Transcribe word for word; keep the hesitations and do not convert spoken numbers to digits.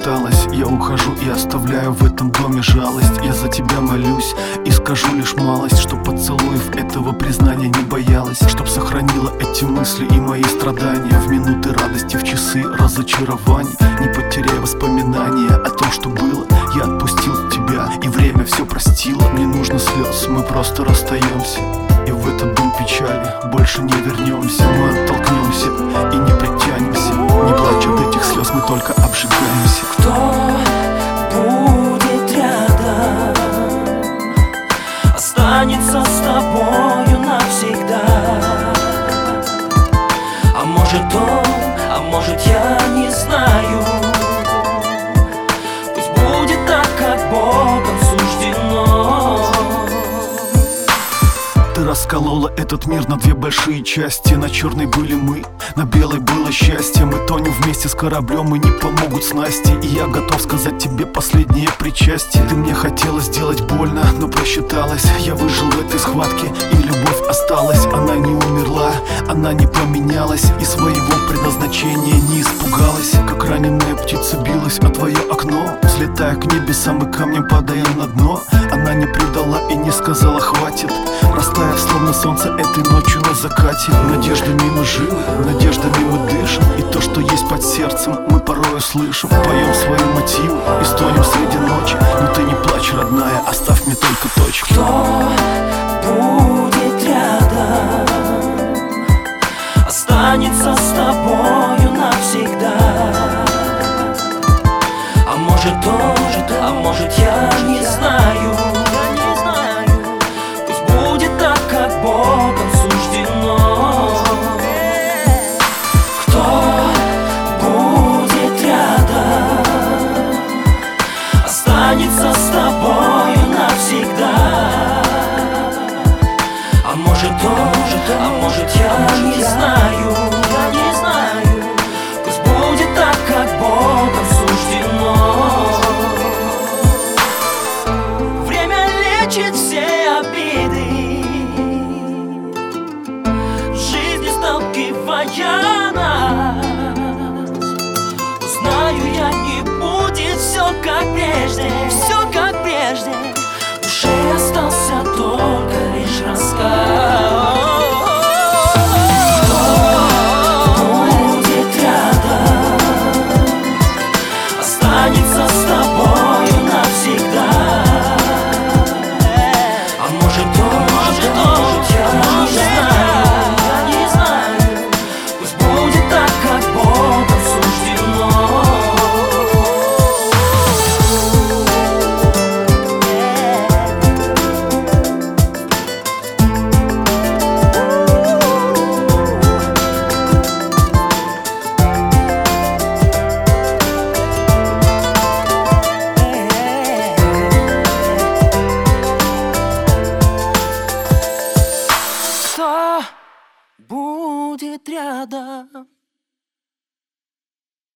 просчиталась. Я ухожу и оставляю в этом доме жалость. Я за тебя молюсь и скажу лишь малость, чтоб поцелуев этого признания не боялась, чтоб сохранила эти мысли и мои страдания в минуты радости, в часы разочарований. Не потеряй воспоминания о том, что было. Я отпустил тебя, и время все простило. Не нужно слез, мы просто расстаемся, и в этот дом печали больше не вернемся. Мы оттолкнемся и не притянемся. Не плачь от этих слез, мы только обжигаемся. Кто будет рядом, останется с тобою навсегда. А может он, а может я, не знаю. Пусть будет так, как Богом суждено. Ты расколола этот мир на две большие части. На черной были мы, на белой было счастье. Мы тонем вместе с кораблем, и не помогут снасти. И я готов сказать тебе последнее причастие. Ты мне хотела сделать больно, но просчиталась. Я выжил в этой схватке, и любовь осталась. Она не умерла, она не поменялась, и своего предназначения не испугалась. Как раненая птица билась о твое окно, взлетая к небесам и камнем падая на дно. Она не предала и не сказала хватит, растаяв словно солнце этой ночью на закате. Надеждами мы живы, надеждами мы дышим, и то, что есть под сердцем, мы порою слышим. Поем свои мотивы и стонем среди ночи. Но ты не плачь, родная, оставь мне только точки. Кто будет рядом, останется с тобою навсегда. А может он, а может я, не знаю. Пусть будет так, как Богом суждено. Кто будет рядом, останется с тобою навсегда. А может он, а может я, не знаю. Не знаю. Пусть будет так, как Богом суждено. Время лечит все обиды, в жизни сталкивая нас. Знаю я, не будет все как прежде, все как прежде. В душе остался только лишь рассказ. Останется с тобою навсегда. А может он, может он, я не знаю, я не знаю. Пусть будет так, как Богом суждено. Кто будет рядом?